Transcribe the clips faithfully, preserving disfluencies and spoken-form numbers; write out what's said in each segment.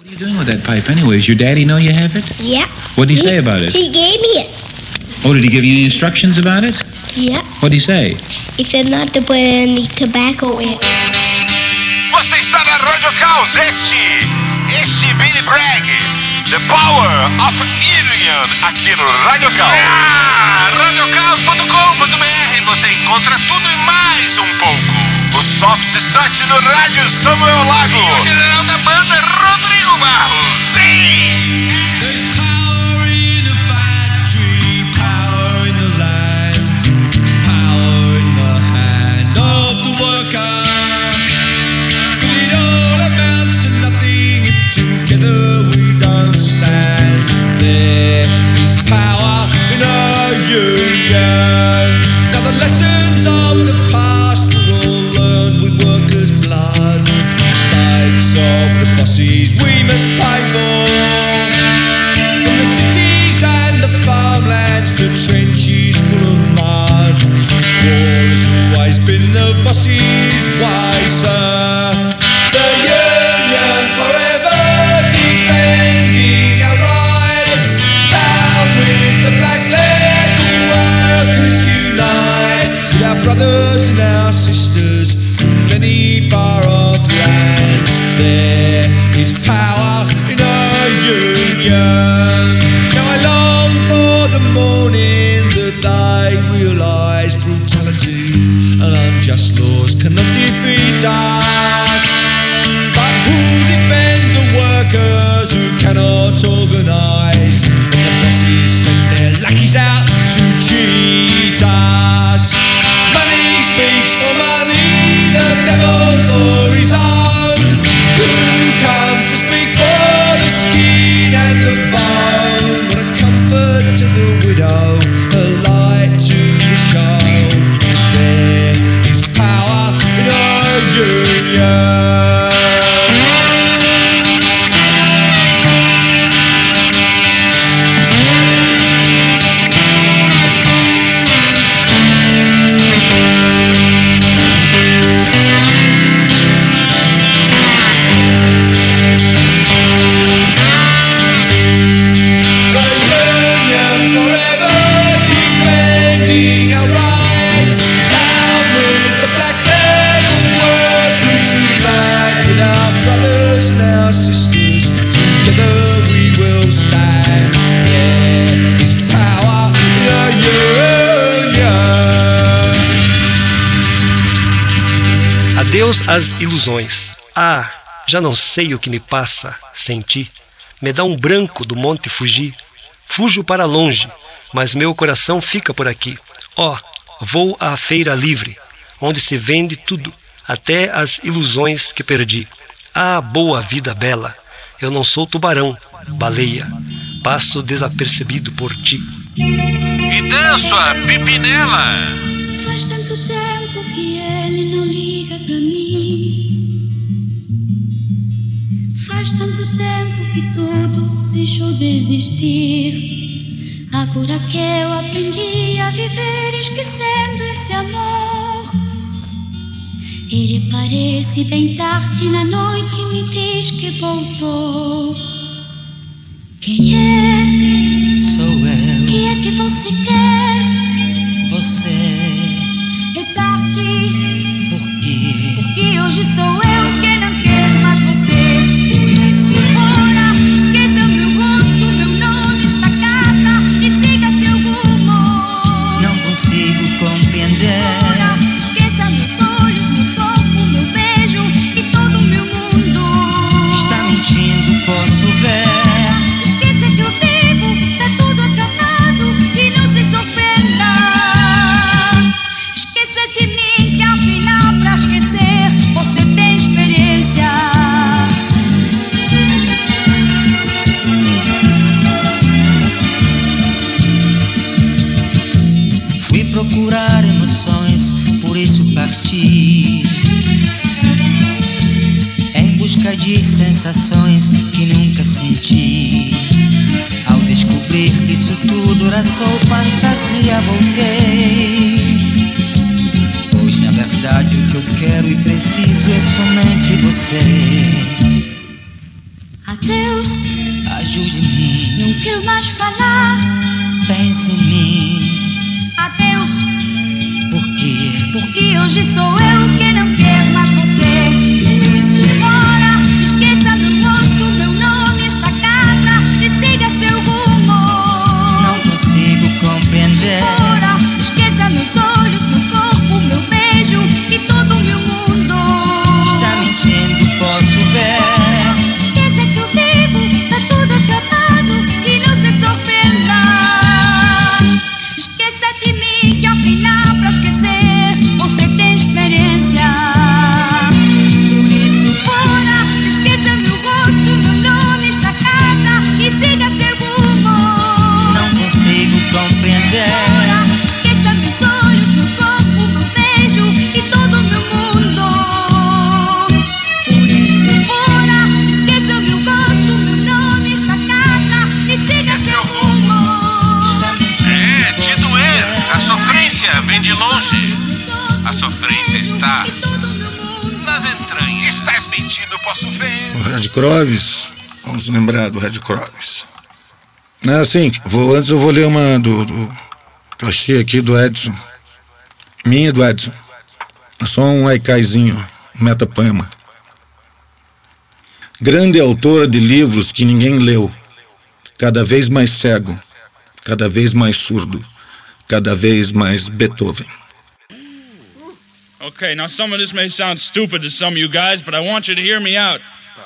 What are you doing with that pipe anyways? Your daddy know you have it? Yeah. What did he, he say about it? He gave me it. Oh, did he give you any instructions about it? Yeah. What did he say? He said not to put any tobacco in. Você está na Radio Caos, este, este Billy Bragg, The Power of Irian, aqui no Radio Caos. Ah, radio caos ponto com ponto b r, você encontra tudo e mais um pouco. O Soft Touch do rádio Samuel Lago. E o general da banda Rodrigo Barros. Sim! There's power in the factory, power in the land, power in the hand of the worker. But it all amounts to nothing if together we don't stand. There is power in our union. Now the lessons of the past were all learned with workers' blood. Mistakes of the bosses we must pay for. From the cities and the farmlands to trenches full of mud. War has always been the bosses' way, sir. The union forever defending our rights. Down with the black label workers unite. With our brothers and our sisters from many far off lands. There is power in our union. Now I long for the morning that they realise brutality and unjust laws cannot defeat us. But who'll defend the workers who cannot organise? And the bosses send their lackeys out to cheat us. Money speaks for money, the devil for his own. Who comes to speak for the skin and the bone? What a comfort to the widow, a light to the child. There is power in our union. Adeus às ilusões. Ah, já não sei o que me passa sem ti. Me dá um branco do monte Fuji. Fujo para longe, mas meu coração fica por aqui. Ó, oh, vou à feira livre, onde se vende tudo, até as ilusões que perdi. Ah, boa vida bela, eu não sou tubarão, baleia. Passo desapercebido por ti. E danço a Pimpinela. Faz tanto tempo que ele não liga pra mim. Faz tanto tempo que tudo deixou de existir. Agora que eu aprendi a viver esquecendo esse amor. Ele parece bem tarde na noite, me diz que voltou. Quem é? Sou eu. O que é que você quer? Você. É tarde. Por quê? Porque hoje sou eu quem não quer mais você. Por isso fora, esqueça o meu rosto, meu nome, esta casa e siga seu rumo. Não consigo compreender. Fora, esqueça meus olhos, meu corpo, meu beijo e todo o meu mundo. Está mentindo, posso ver. Esqueça que eu vivo, tá tudo acabado e não se surpreenda. Esqueça de mim que afinal pra esquecer você tem experiência. Fui procurar emoções, por isso parti em busca de sensações que nunca senti. Ao descobrir que isso tudo era só fantasia, voltei. Pois na verdade o que eu quero e preciso é somente você. A Adeus, Ajude-me, não quero mais falar. pense em mim. Adeus, Por quê? porque hoje sou eu que não quero mais você. Por isso fora, esqueça meu rosto, meu nome, esta casa e siga seu rumo. Não consigo compreender. Fora, esqueça meus olhos, meu corpo, meu beijo e todo o meu mundo. Está mentindo, posso ver. Esqueça que eu vivo, tá tudo acabado e não se surpreenda. Esqueça de mim que ao final pra esquecer você tem experiência. Por isso fora, esqueça meu rosto, meu nome, esta casa e siga seu rumo. Não consigo compreender. Fora, esqueça meus olhos, meu corpo, meu beijo e todo o meu mundo. Por isso fora, esqueça meu gosto, meu nome, esta casa e siga seu rumo. É, de doer. A sofrência vem de longe. A sofrência está nas entranhas. Estás mentindo, posso ver. O Red Croves, vamos lembrar do Red Croves. É assim, vou, antes eu vou ler uma do, do que eu achei aqui do Edson. Minha e do Edson. É só um haikaizinho, um metapoema. Grande autora de livros que ninguém leu, cada vez mais cego, cada vez mais surdo, cada vez mais Beethoven. Okay, now some of this may sound stupid to some of you guys, but I want you to hear me out.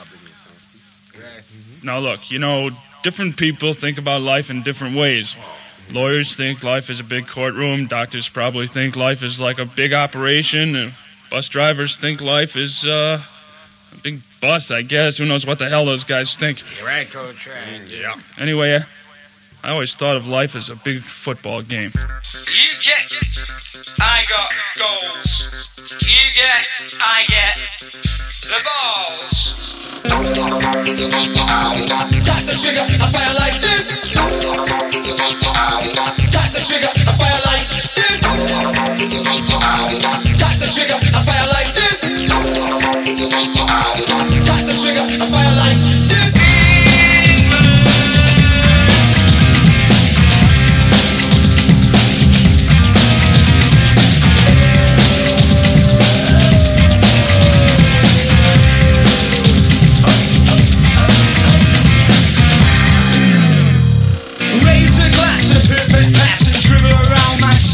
Now look, you know, different people think about life in different ways. Lawyers think life is a big courtroom. Doctors probably think life is like a big operation. And bus drivers think life is uh, a big bus, I guess. Who knows what the hell those guys think. You're right, Coach. Right. Yeah. Anyway, uh, I always thought of life as a big football game. You get, I got goals. You get, I get the balls. Got the trigger, I fire like this. Got the trigger, I fire like this. Got the trigger, I fire like this. Got the trigger, I fire like this. Raise a glass, a perfect pass and dribble around my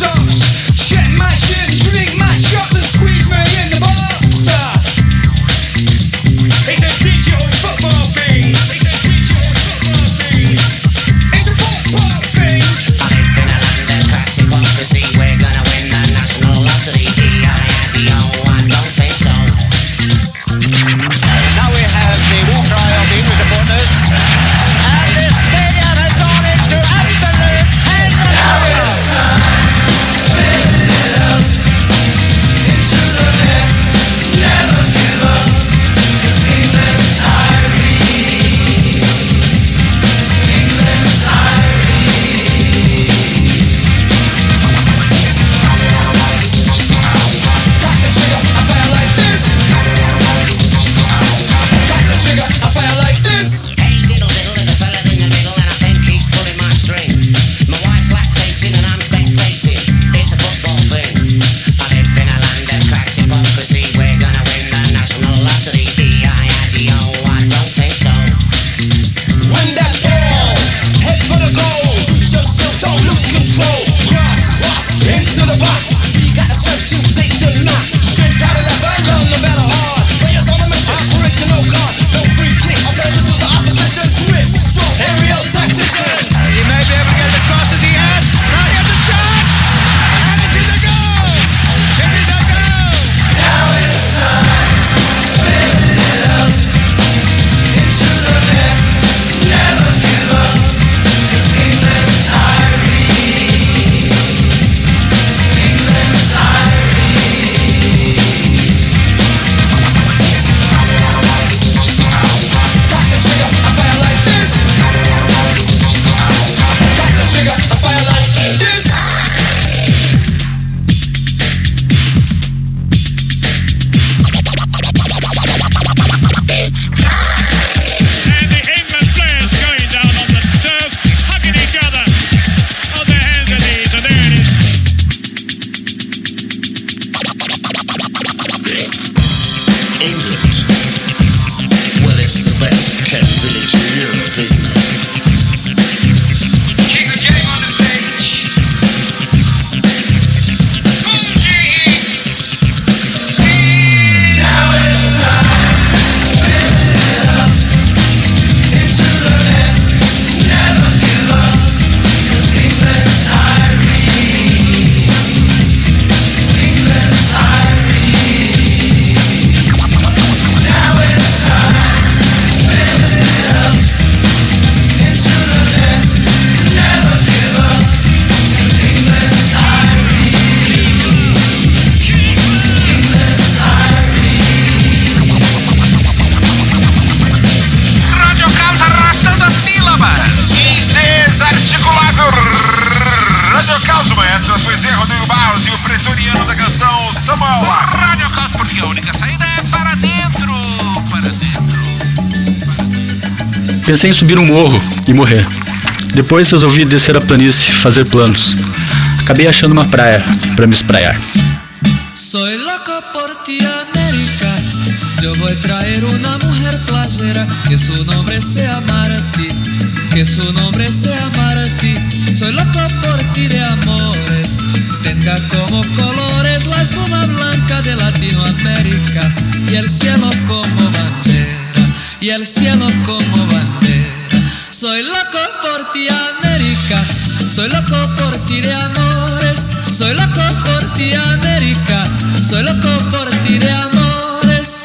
Pensei em subir um morro e morrer. Depois resolvi descer a planície, fazer planos. Acabei achando uma praia para me espraiar. Soy loco por ti, América. Yo voy a traer una mujer playera, que su nombre sea Martí, que su nombre sea Martí. Soy loco por ti de amores, tenga como colores la espuma blanca de Latinoamérica y el cielo como bandera, y el cielo como bandera. Soy loco por ti, América, soy loco por ti de amores, soy loco por ti, América, soy loco por ti de amores.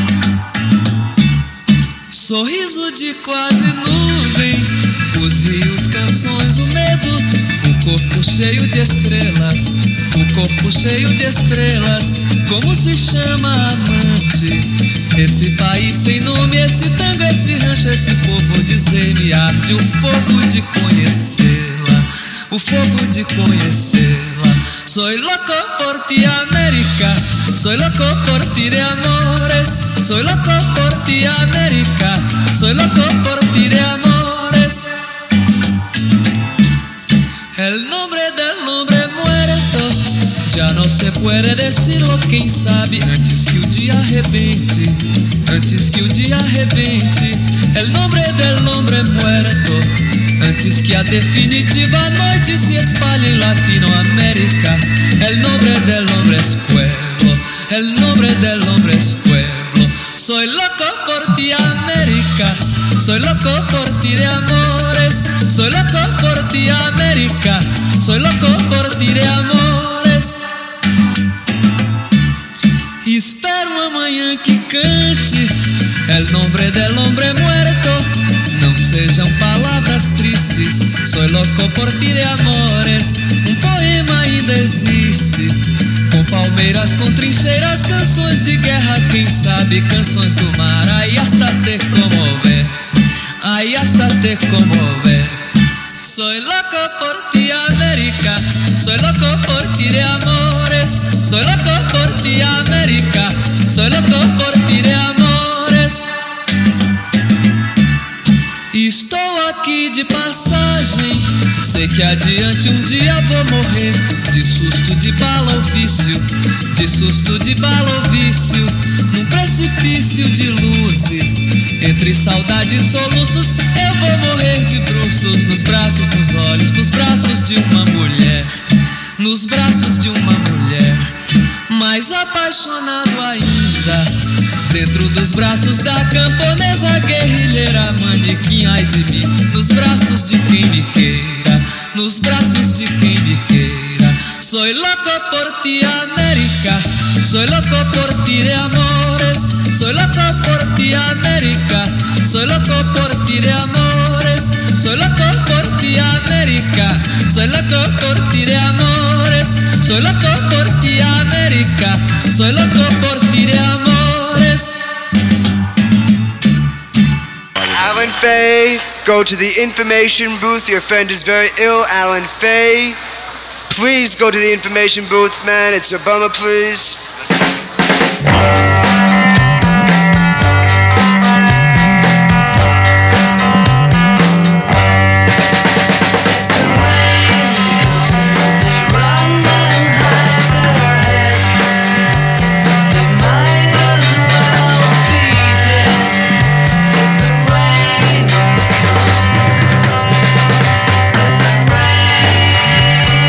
Sorriso de quase nuvem, os rios, canções, o medo, o corpo cheio de estrelas, o corpo cheio de estrelas. Como se chama, amante? Esse país sem nome, esse tango, esse rancho, esse povo, dizer-me arde o fogo de conhecê-la, o fogo de conhecê-la. Soy loco por ti, América, soy loco por ti de amores, soy loco por ti, América, soy loco por ti de amores. El nombre del hombre muerto já não se puede decirlo, quem sabe, antes que o dia arrebente, antes que o dia arrebente. El nombre del hombre muerto, antes que a definitiva noite se espalhe em Latinoamérica. El nombre del hombre es pueblo, el nombre del hombre es pueblo. Soy loco por ti, América, soy loco por ti de amores, soy loco por ti, América, soy loco por ti de amores. Espero amanhã que cante el nombre del hombre muerto, não sejam palavras tristes. Soy loco por ti de amores, um poema ainda existe, com palmeiras, com trincheiras, canções de guerra, quem sabe canções do mar. Aí hasta te comover, aí hasta te comover. Soy loco por ti, América, soy loco por ti de amores, soy loco por ti, América, soy loco por ti de amores. Estou aqui de passagem, sei que adiante um dia vou morrer, de susto de bala ou vício, de susto de bala ou vício, num precipício de luzes, entre saudade e soluços, eu vou morrer de bruços, nos braços, nos olhos, nos braços de uma mulher, nos braços de uma mulher, mais apaixonado ainda, dentro dos braços da camponesa guerrilheira, manequim, ai de mim, nos braços de quem me queira, nos braços de quem me queira. Soy loco por ti, América, soy loco por ti de amores, soy loco por ti, América, soy loco por ti de amores, soy loco por ti, América, soy loco por ti de amores, soy loco por ti, América, soy loco por ti de amores. Alan Fay, go to the information booth. Your friend is very ill, Alan Fay. Please go to the information booth, man. It's a bummer, please.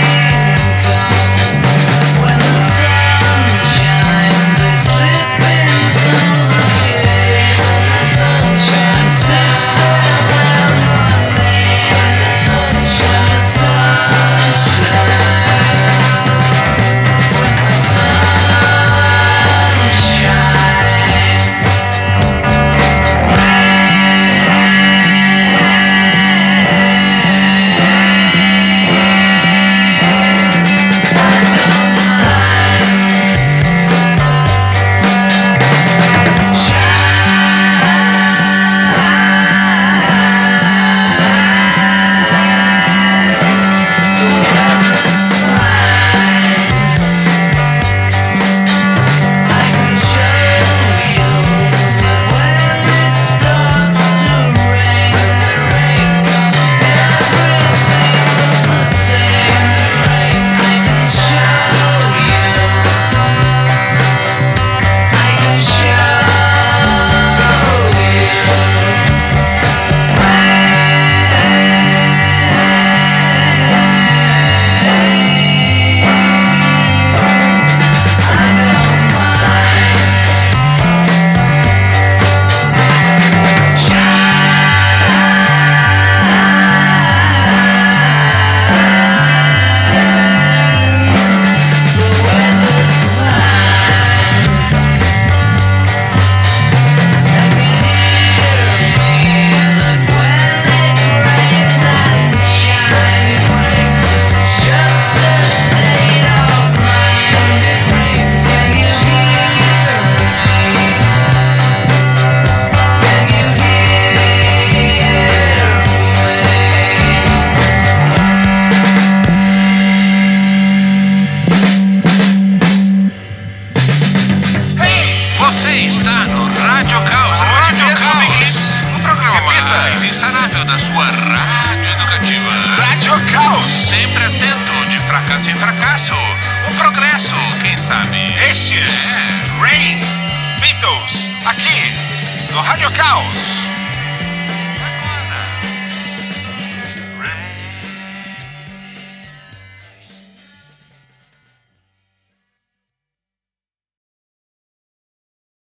When the sun shines, it's slipping fracasso em fracasso, o progresso, quem sabe? Estes, é. Rain, Beatles, aqui no Rádio Caos.